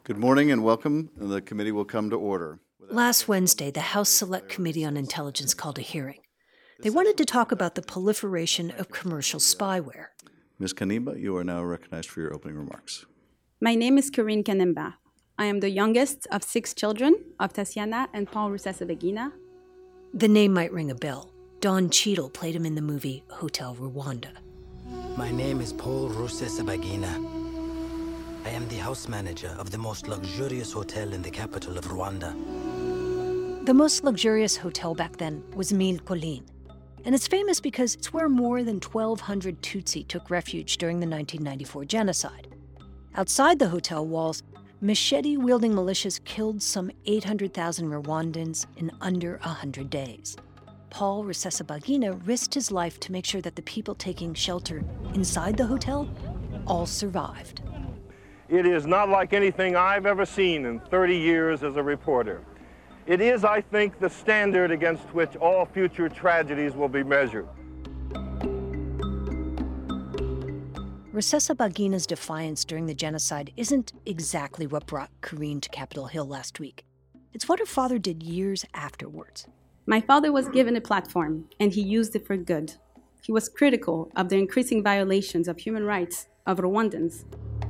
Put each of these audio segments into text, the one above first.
Good morning and welcome. The committee will come to order. Last Wednesday, the House Select Committee on Intelligence called a hearing. They wanted to talk about the proliferation of commercial spyware. Ms. Kanimba, you are now recognized for your opening remarks. My name is Karine Kanimba. I am the youngest of 6 children of Tatiana and Paul Rusesabagina. The name might ring a bell. Don Cheadle played him in the movie Hotel Rwanda. My name is Paul Rusesabagina. I am the house manager of the most luxurious hotel in the capital of Rwanda. The most luxurious hotel back then was Mille Collines, and it's famous because it's where more than 1,200 Tutsi took refuge during the 1994 genocide. Outside the hotel walls, machete-wielding militias killed some 800,000 Rwandans in under 100 days. Paul Rusesabagina risked his life to make sure that the people taking shelter inside the hotel all survived. It is not like anything I've ever seen in 30 years as a reporter. It is, I think, the standard against which all future tragedies will be measured. Rusesabagina's defiance during the genocide isn't exactly what brought Karine to Capitol Hill last week. It's what her father did years afterwards. My father was given a platform, and he used it for good. He was critical of the increasing violations of human rights of Rwandans.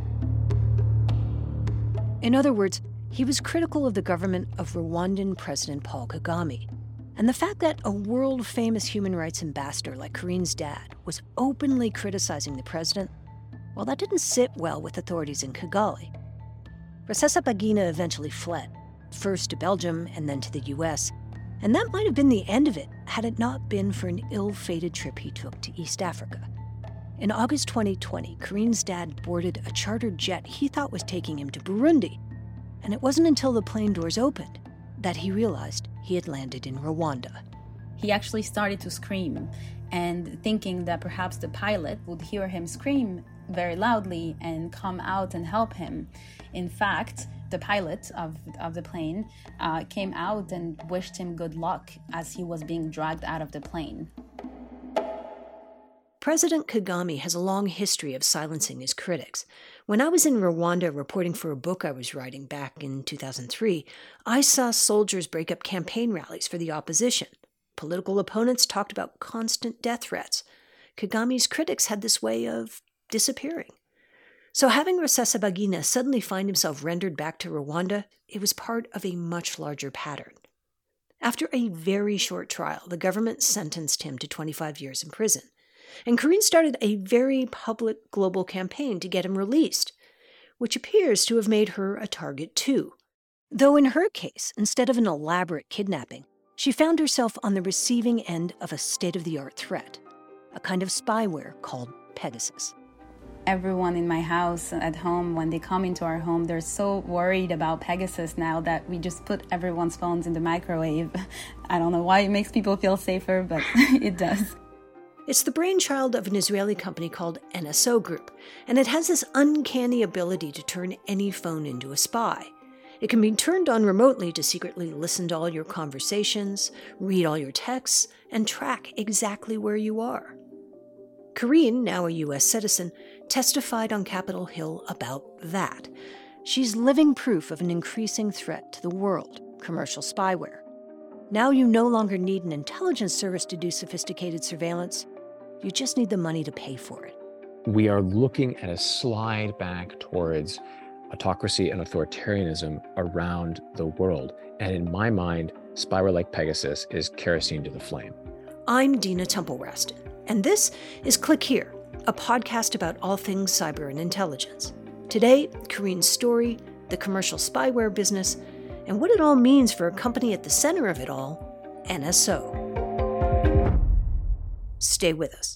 In other words, he was critical of the government of Rwandan President Paul Kagame. And the fact that a world-famous human rights ambassador like Karine's dad was openly criticizing the president, well, that didn't sit well with authorities in Kigali. Rusesabagina eventually fled, first to Belgium and then to the US, and that might have been the end of it had it not been for an ill-fated trip he took to East Africa. In August 2020, Karine's dad boarded a chartered jet he thought was taking him to Burundi, and it wasn't until the plane doors opened that he realized he had landed in Rwanda. He actually started to scream, and thinking that perhaps the pilot would hear him scream very loudly and come out and help him. In fact, the pilot of the plane came out and wished him good luck as he was being dragged out of the plane. President Kagame has a long history of silencing his critics. When I was in Rwanda reporting for a book I was writing back in 2003, I saw soldiers break up campaign rallies for the opposition. Political opponents talked about constant death threats. Kagame's critics had this way of disappearing. So having Rusesabagina suddenly find himself rendered back to Rwanda, it was part of a much larger pattern. After a very short trial, the government sentenced him to 25 years in prison. And Karine started a very public global campaign to get him released, which appears to have made her a target too. Though in her case, instead of an elaborate kidnapping, she found herself on the receiving end of a state-of-the-art threat, a kind of spyware called Pegasus. Everyone in my house at home, when they come into our home, they're so worried about Pegasus now that we just put everyone's phones in the microwave. I don't know why it makes people feel safer, but it does. It's the brainchild of an Israeli company called NSO Group, and it has this uncanny ability to turn any phone into a spy. It can be turned on remotely to secretly listen to all your conversations, read all your texts, and track exactly where you are. Karine, now a U.S. citizen, testified on Capitol Hill about that. She's living proof of an increasing threat to the world, commercial spyware. Now you no longer need an intelligence service to do sophisticated surveillance. You just need the money to pay for it. We are looking at a slide back towards autocracy and authoritarianism around the world. And in my mind, spyware like Pegasus is kerosene to the flame. I'm Dina Temple-Raston, and this is Click Here, a podcast about all things cyber and intelligence. Today, Karine's story, the commercial spyware business, and what it all means for a company at the center of it all, NSO. Stay with us.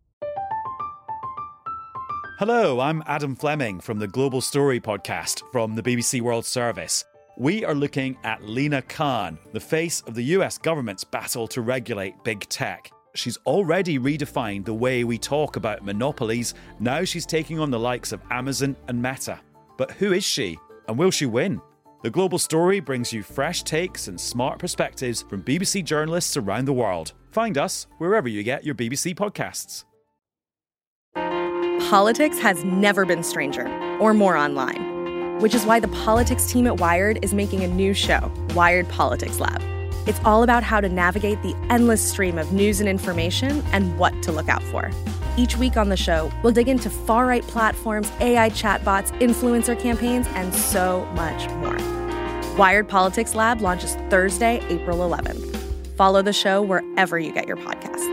Hello, I'm Adam Fleming from the Global Story podcast from the BBC World Service. We are looking at Lina Khan, the face of the US government's battle to regulate big tech. She's already redefined the way we talk about monopolies. Now she's taking on the likes of Amazon and Meta. But who is she, and will she win? The Global Story brings you fresh takes and smart perspectives from BBC journalists around the world. Find us wherever you get your BBC podcasts. Politics has never been stranger or more online. which is why the politics team at Wired is making a new show, Wired Politics Lab. It's all about how to navigate the endless stream of news and information and what to look out for. Each week on the show, we'll dig into far-right platforms, AI chatbots, influencer campaigns, and so much more. Wired Politics Lab launches Thursday, April 11th. Follow the show wherever you get your podcasts.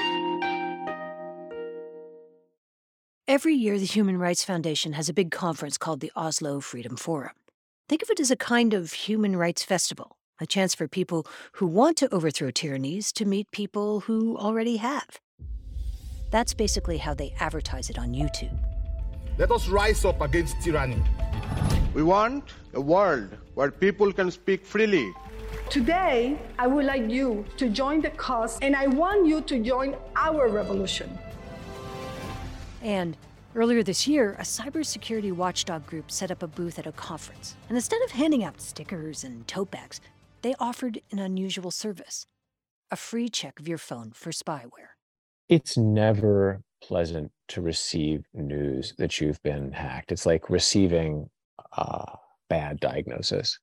Every year, the Human Rights Foundation has a big conference called the Oslo Freedom Forum. Think of it as a kind of human rights festival, a chance for people who want to overthrow tyrannies to meet people who already have. That's basically how they advertise it on YouTube. Let us rise up against tyranny. We want a world where people can speak freely. Today, I would like you to join the cause, and I want you to join our revolution. And earlier this year, a cybersecurity watchdog group set up a booth at a conference. And instead of handing out stickers and tote bags, they offered an unusual service: a free check of your phone for spyware. It's never pleasant to receive news that you've been hacked. It's like receiving a bad diagnosis.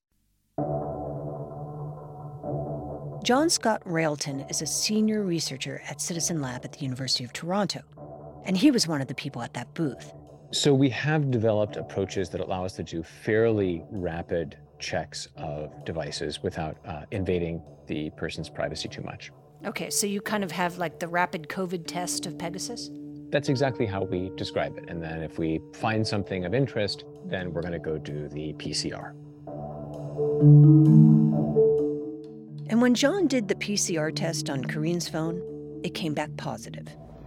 John Scott Railton is a senior researcher at Citizen Lab at the University of Toronto, and he was one of the people at that booth. So we have developed approaches that allow us to do fairly rapid checks of devices without invading the person's privacy too much. Okay, so you kind of have like the rapid COVID test of Pegasus? That's exactly how we describe it. And then if we find something of interest, then we're going to go do the PCR. And when John did the PCR test on Kareen's phone, it came back positive.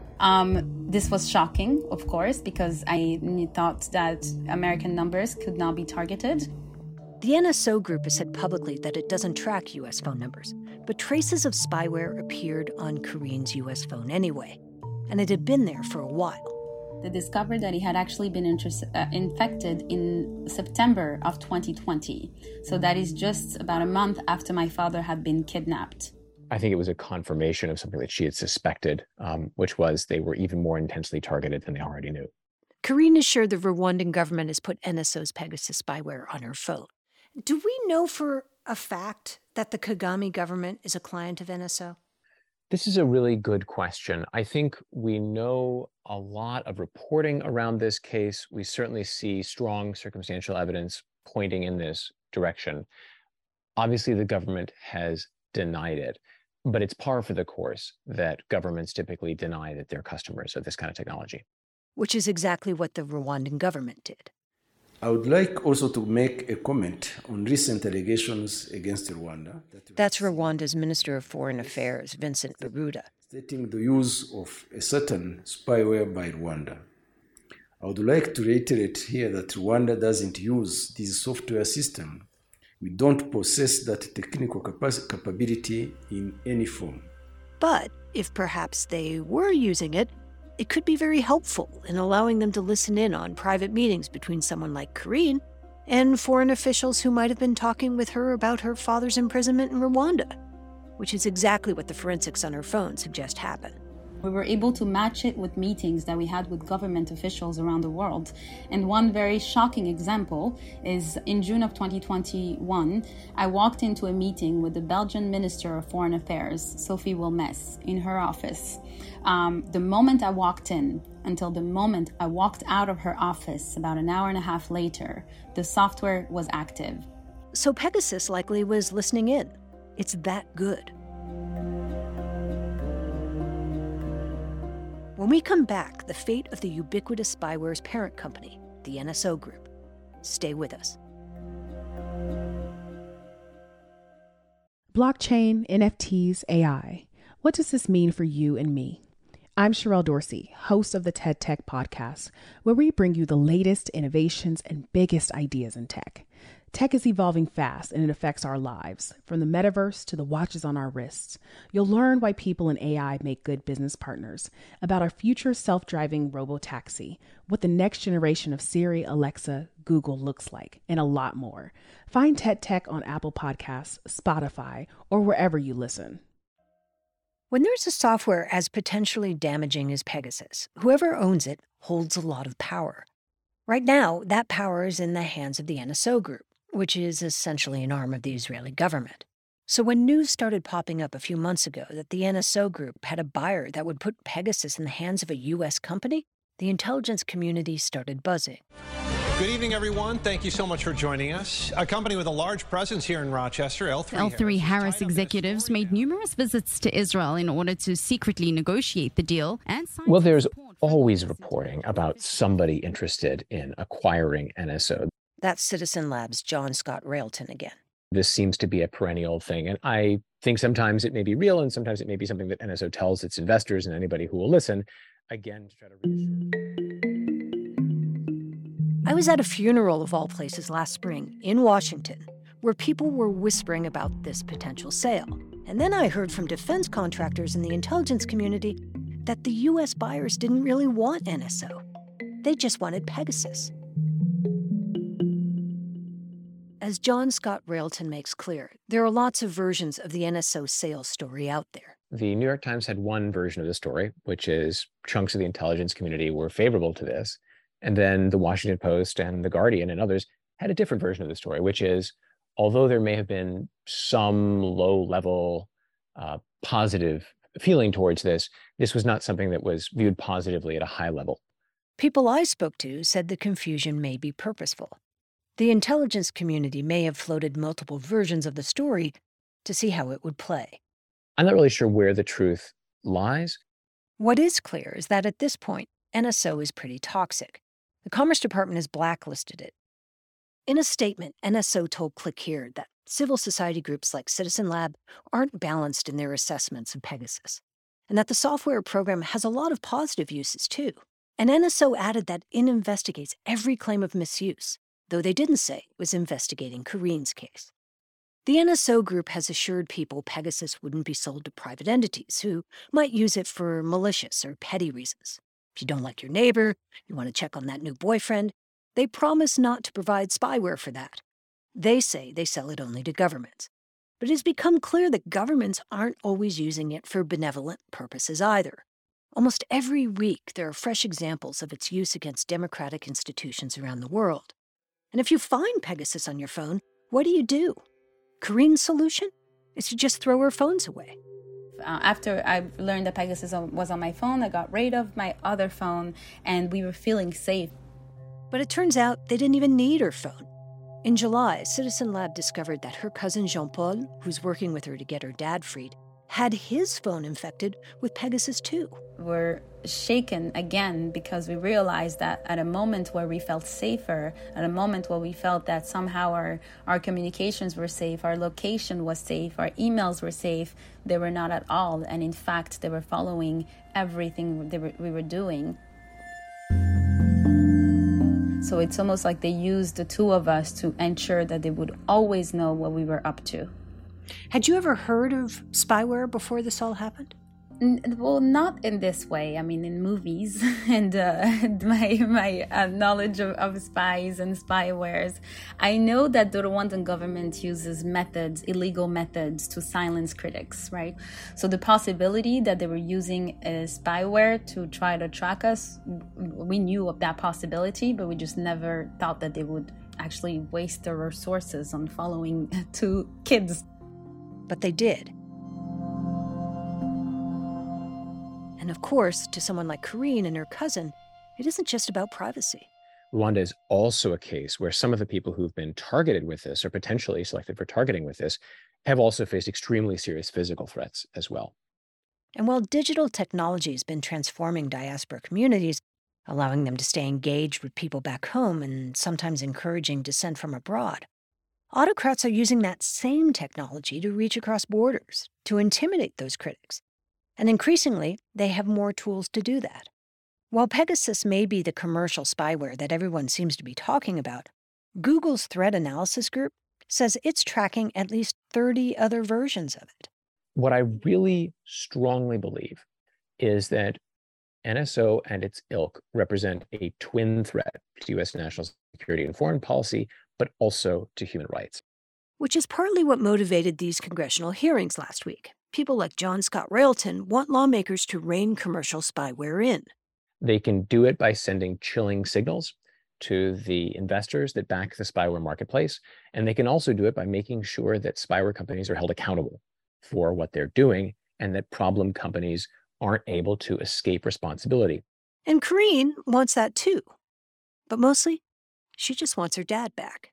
This was shocking, of course, because I thought that American numbers could not be targeted. The NSO group has said publicly that it doesn't track U.S. phone numbers, but traces of spyware appeared on Kareen's U.S. phone anyway, and it had been there for a while. They discovered that he had actually been infected in September of 2020. So that is just about a month after my father had been kidnapped. I think it was a confirmation of something that she had suspected, which was they were even more intensely targeted than they already knew. Kareen is sure the Rwandan government has put NSO's Pegasus spyware on her phone. Do we know for a fact that the Kagame government is a client of NSO? This is a really good question. I think we know a lot of reporting around this case. We certainly see strong circumstantial evidence pointing in this direction. Obviously, the government has denied it, but it's par for the course that governments typically deny that they're customers of this kind of technology. Which is exactly what the Rwandan government did. I would like also to make a comment on recent allegations against Rwanda. That's Rwanda's Minister of Foreign Affairs, Vincent Biruta. Stating the use of a certain spyware by Rwanda. I would like to reiterate here that Rwanda doesn't use this software system. We don't possess that technical capability in any form. But if perhaps they were using it, it could be very helpful in allowing them to listen in on private meetings between someone like Kareen and foreign officials who might have been talking with her about her father's imprisonment in Rwanda, which is exactly what the forensics on her phone suggest happened. We were able to match it with meetings that we had with government officials around the world. And one very shocking example is in June of 2021, I walked into a meeting with the Belgian Minister of Foreign Affairs, Sophie Wilmès, in her office. The moment I walked in until the moment I walked out of her office about an hour and a half later, the software was active. So Pegasus likely was listening in. It's that good. When we come back, the fate of the ubiquitous spyware's parent company, the NSO Group. Stay with us. Blockchain, NFTs, AI. What does this mean for you and me? I'm Sherelle Dorsey, host of the TED Tech Podcast, where we bring you the latest innovations and biggest ideas in tech. Tech is evolving fast and it affects our lives, from the metaverse to the watches on our wrists. You'll learn why people in AI make good business partners, about our future self-driving robo-taxi, what the next generation of Siri, Alexa, Google looks like, and a lot more. Find TED Tech on Apple Podcasts, Spotify, or wherever you listen. When there's a software as potentially damaging as Pegasus, whoever owns it holds a lot of power. Right now, that power is in the hands of the NSO Group, which is essentially an arm of the Israeli government. So when news started popping up a few months ago that the NSO Group had a buyer that would put Pegasus in the hands of a U.S. company, the intelligence community started buzzing. Good evening, everyone. Thank you so much for joining us. A company with a large presence here in Rochester, L3 Harris executives made numerous visits to Israel in order to secretly negotiate the deal and sign. Well, there's always reporting about somebody interested in acquiring NSO. That's Citizen Lab's John Scott Railton again. This seems to be a perennial thing, and I think sometimes it may be real and sometimes it may be something that NSO tells its investors and anybody who will listen, again, to try to reassure. I was at a funeral of all places last spring in Washington, where people were whispering about this potential sale. And then I heard from defense contractors in the intelligence community that the U.S. buyers didn't really want NSO. They just wanted Pegasus. As John Scott Railton makes clear, there are lots of versions of the NSO sales story out there. The New York Times had one version of the story, which is chunks of the intelligence community were favorable to this. And then the Washington Post and the Guardian and others had a different version of the story, which is, although there may have been some low-level positive feeling towards this, this was not something that was viewed positively at a high level. People I spoke to said the confusion may be purposeful. The intelligence community may have floated multiple versions of the story to see how it would play. I'm not really sure where the truth lies. What is clear is that at this point, NSO is pretty toxic. The Commerce Department has blacklisted it. In a statement, NSO told Click Here that civil society groups like Citizen Lab aren't balanced in their assessments of Pegasus, and that the software program has a lot of positive uses too. And NSO added that it investigates every claim of misuse, though they didn't say it was investigating Kareen's case. The NSO Group has assured people Pegasus wouldn't be sold to private entities who might use it for malicious or petty reasons. If you don't like your neighbor, you want to check on that new boyfriend, they promise not to provide spyware for that. They say they sell it only to governments. But it has become clear that governments aren't always using it for benevolent purposes either. Almost every week, there are fresh examples of its use against democratic institutions around the world. And if you find Pegasus on your phone, what do? Kareen's solution is to just throw her phones away. After I learned that Pegasus was on my phone, I got rid of my other phone, and we were feeling safe. But it turns out they didn't even need her phone. In July, Citizen Lab discovered that her cousin Jean-Paul, who's working with her to get her dad freed, had his phone infected with Pegasus too. We're shaken again because we realized that at a moment where we felt safer, at a moment where we felt that somehow our communications were safe, our location was safe, our emails were safe, they were not at all. And in fact, they were following everything we were doing. So it's almost like they used the two of us to ensure that they would always know what we were up to. Had you ever heard of spyware before this all happened? Well, not in this way. I mean, in movies and my knowledge of spies and spywares. I know that the Rwandan government uses illegal methods to silence critics, right? So the possibility that they were using spyware to try to track us, we knew of that possibility, but we just never thought that they would actually waste their resources on following two kids. But they did. And of course, to someone like Kareen and her cousin, it isn't just about privacy. Rwanda is also a case where some of the people who've been targeted with this or potentially selected for targeting with this have also faced extremely serious physical threats as well. And while digital technology has been transforming diaspora communities, allowing them to stay engaged with people back home and sometimes encouraging dissent from abroad, autocrats are using that same technology to reach across borders, to intimidate those critics. And increasingly, they have more tools to do that. While Pegasus may be the commercial spyware that everyone seems to be talking about, Google's threat analysis group says it's tracking at least 30 other versions of it. What I really strongly believe is that NSO and its ilk represent a twin threat to U.S. national security and foreign policy, but also to human rights. Which is partly what motivated these congressional hearings last week. People like John Scott Railton want lawmakers to rein commercial spyware in. They can do it by sending chilling signals to the investors that back the spyware marketplace. And they can also do it by making sure that spyware companies are held accountable for what they're doing and that problem companies aren't able to escape responsibility. And Karine wants that too. But mostly, she just wants her dad back.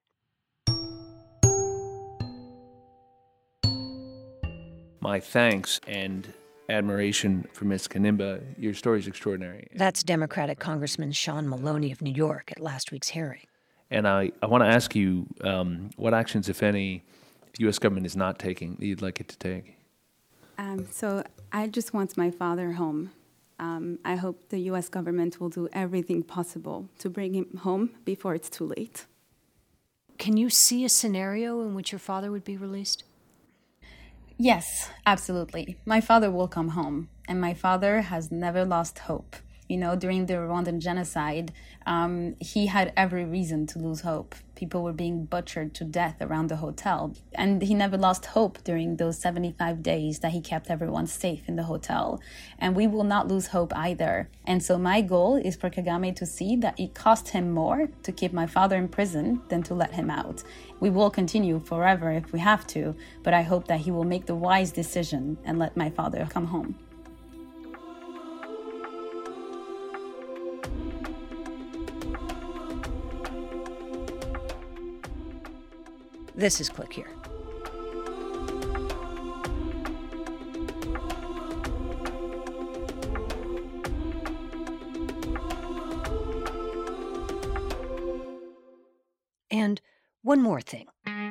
My thanks and admiration for Ms. Kanimba. Your story is extraordinary. That's Democratic Congressman Sean Maloney of New York at last week's hearing. And I want to ask you what actions, if any, the U.S. government is not taking that you'd like it to take? So I just want my father home. I hope the U.S. government will do everything possible to bring him home before it's too late. Can you see a scenario in which your father would be released? Yes, absolutely. My father will come home, and my father has never lost hope. You know, during the Rwandan genocide, he had every reason to lose hope. People were being butchered to death around the hotel, and he never lost hope during those 75 days that he kept everyone safe in the hotel. And we will not lose hope either. And so my goal is for Kagame to see that it cost him more to keep my father in prison than to let him out. We will continue forever if we have to, but I hope that he will make the wise decision and let my father come home. This is Click Here. And one more thing.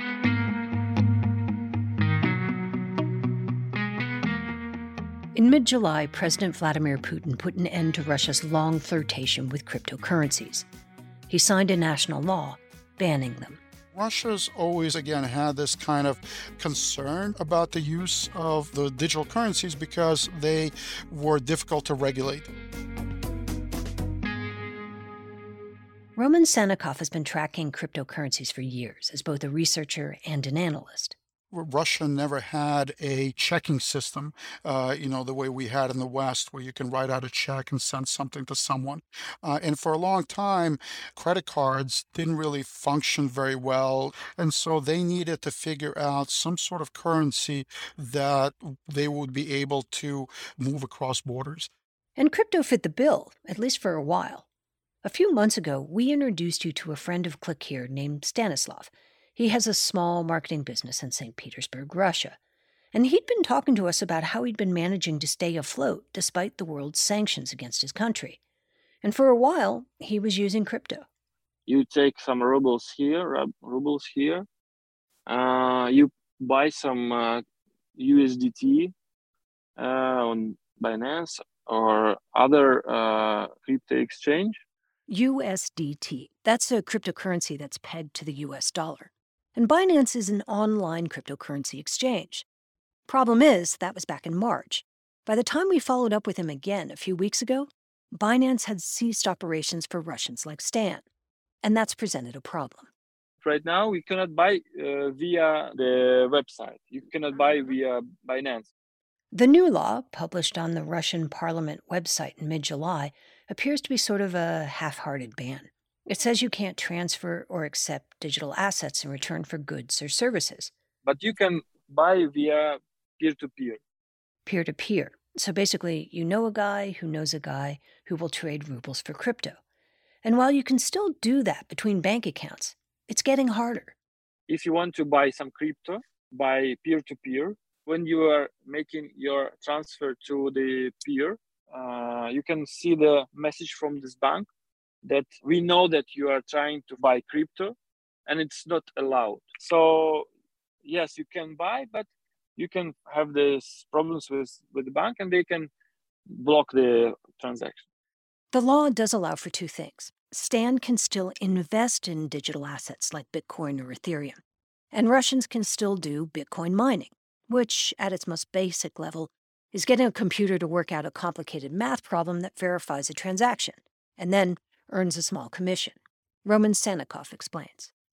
In mid-July, President Vladimir Putin put an end to Russia's long flirtation with cryptocurrencies. He signed a national law banning them. Russia's always, again, had this kind of concern about the use of the digital currencies because they were difficult to regulate. Roman Sannikov has been tracking cryptocurrencies for years as both a researcher and an analyst. Russia never had a checking system, the way we had in the West, where you can write out a check and send something to someone. And for a long time, credit cards didn't really function very well. And so they needed to figure out some sort of currency that they would be able to move across borders. And crypto fit the bill, at least for a while. A few months ago, we introduced you to a friend of Click Here named Stanislav. He has a small marketing business in St. Petersburg, Russia. And he'd been talking to us about how he'd been managing to stay afloat despite the world's sanctions against his country. And for a while, he was using crypto. You take some rubles here, you buy some USDT on Binance or other crypto exchange. USDT. That's a cryptocurrency that's pegged to the US dollar. And Binance is an online cryptocurrency exchange. Problem is, that was back in March. By the time we followed up with him again a few weeks ago, Binance had ceased operations for Russians like Stan. And that's presented a problem. Right now, we cannot buy via the website. You cannot buy via Binance. The new law, published on the Russian parliament website in mid-July, appears to be sort of a half-hearted ban. It says you can't transfer or accept digital assets in return for goods or services. But you can buy via peer-to-peer. Peer-to-peer. So basically, you know a guy who will trade rubles for crypto. And while you can still do that between bank accounts, it's getting harder. If you want to buy some crypto by peer-to-peer, when you are making your transfer to the peer, you can see the message from this bank that we know that you are trying to buy crypto and it's not allowed. So yes, you can buy, but you can have these problems with the bank and they can block the transaction. The law does allow for two things. Stan can still invest in digital assets like Bitcoin or Ethereum, and Russians can still do Bitcoin mining, which at its most basic level is getting a computer to work out a complicated math problem that verifies a transaction, and then earns a small commission. Roman Sannikov explains.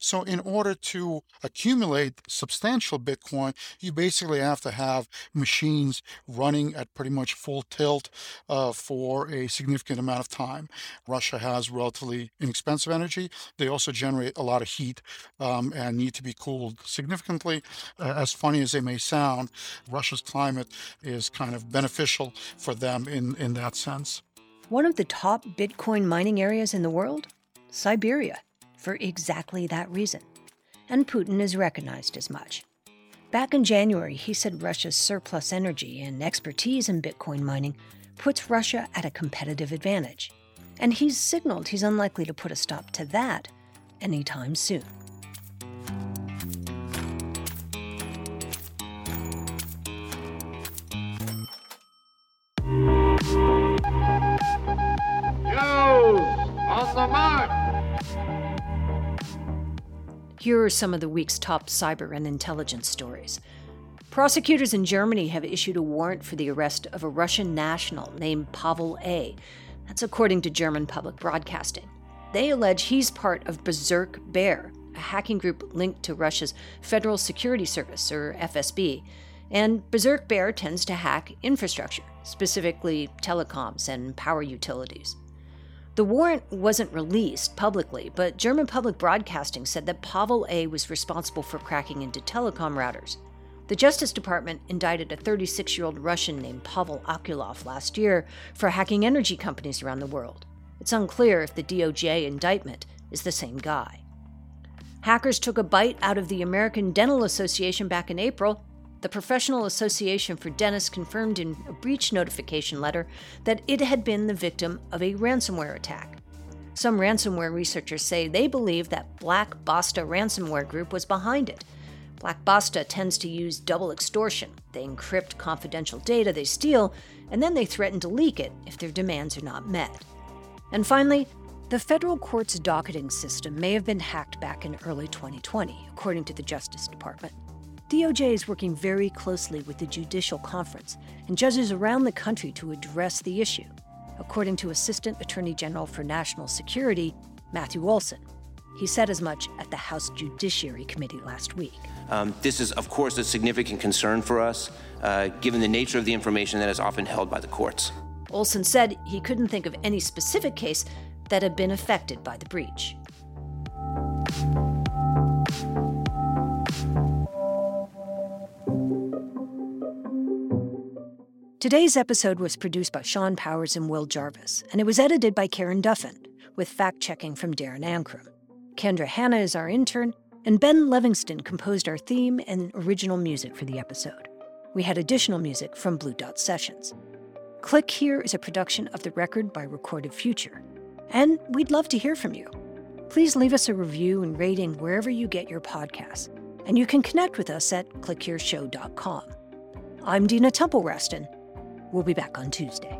So in order to accumulate substantial Bitcoin, you basically have to have machines running at pretty much full tilt for a significant amount of time. Russia has relatively inexpensive energy. They also generate a lot of heat and need to be cooled significantly. As funny as they may sound, Russia's climate is kind of beneficial for them in that sense. One of the top Bitcoin mining areas in the world? Siberia, for exactly that reason. And Putin has recognized as much. Back in January, he said Russia's surplus energy and expertise in Bitcoin mining puts Russia at a competitive advantage. And he's signaled he's unlikely to put a stop to that anytime soon. On the mark! Here are some of the week's top cyber and intelligence stories. Prosecutors in Germany have issued a warrant for the arrest of a Russian national named Pavel A. That's according to German public broadcasting. They allege he's part of Berserk Bear, a hacking group linked to Russia's Federal Security Service, or FSB. And Berserk Bear tends to hack infrastructure, specifically telecoms and power utilities. The warrant wasn't released publicly, but German public broadcasting said that Pavel A. was responsible for cracking into telecom routers. The Justice Department indicted a 36-year-old Russian named Pavel Akulov last year for hacking energy companies around the world. It's unclear if the DOJ indictment is the same guy. Hackers took a bite out of the American Dental Association back in April. The Professional Association for Dentists confirmed in a breach notification letter that it had been the victim of a ransomware attack. Some ransomware researchers say they believe that Black Basta ransomware group was behind it. Black Basta tends to use double extortion. They encrypt confidential data they steal, and then they threaten to leak it if their demands are not met. And finally, the federal court's docketing system may have been hacked back in early 2020, according to the Justice Department. DOJ is working very closely with the Judicial Conference and judges around the country to address the issue, according to Assistant Attorney General for National Security, Matthew Olson. He said as much at the House Judiciary Committee last week. This is, of course, a significant concern for us, given the nature of the information that is often held by the courts. Olson said he couldn't think of any specific case that had been affected by the breach. Today's episode was produced by Sean Powers and Will Jarvis, and it was edited by Karen Duffin, with fact-checking from Darren Ankrum. Kendra Hanna is our intern, and Ben Livingston composed our theme and original music for the episode. We had additional music from Blue Dot Sessions. Click Here is a production of The Record by Recorded Future, and we'd love to hear from you. Please leave us a review and rating wherever you get your podcasts, and you can connect with us at clickhereshow.com. I'm Dina Temple-Reston. We'll be back on Tuesday.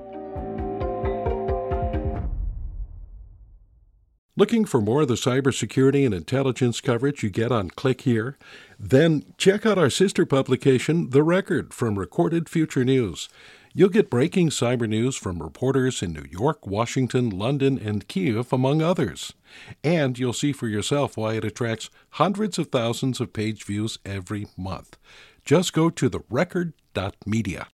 Looking for more of the cybersecurity and intelligence coverage you get on Click Here? Then check out our sister publication, The Record, from Recorded Future News. You'll get breaking cyber news from reporters in New York, Washington, London, and Kyiv, among others. And you'll see for yourself why it attracts hundreds of thousands of page views every month. Just go to therecord.media.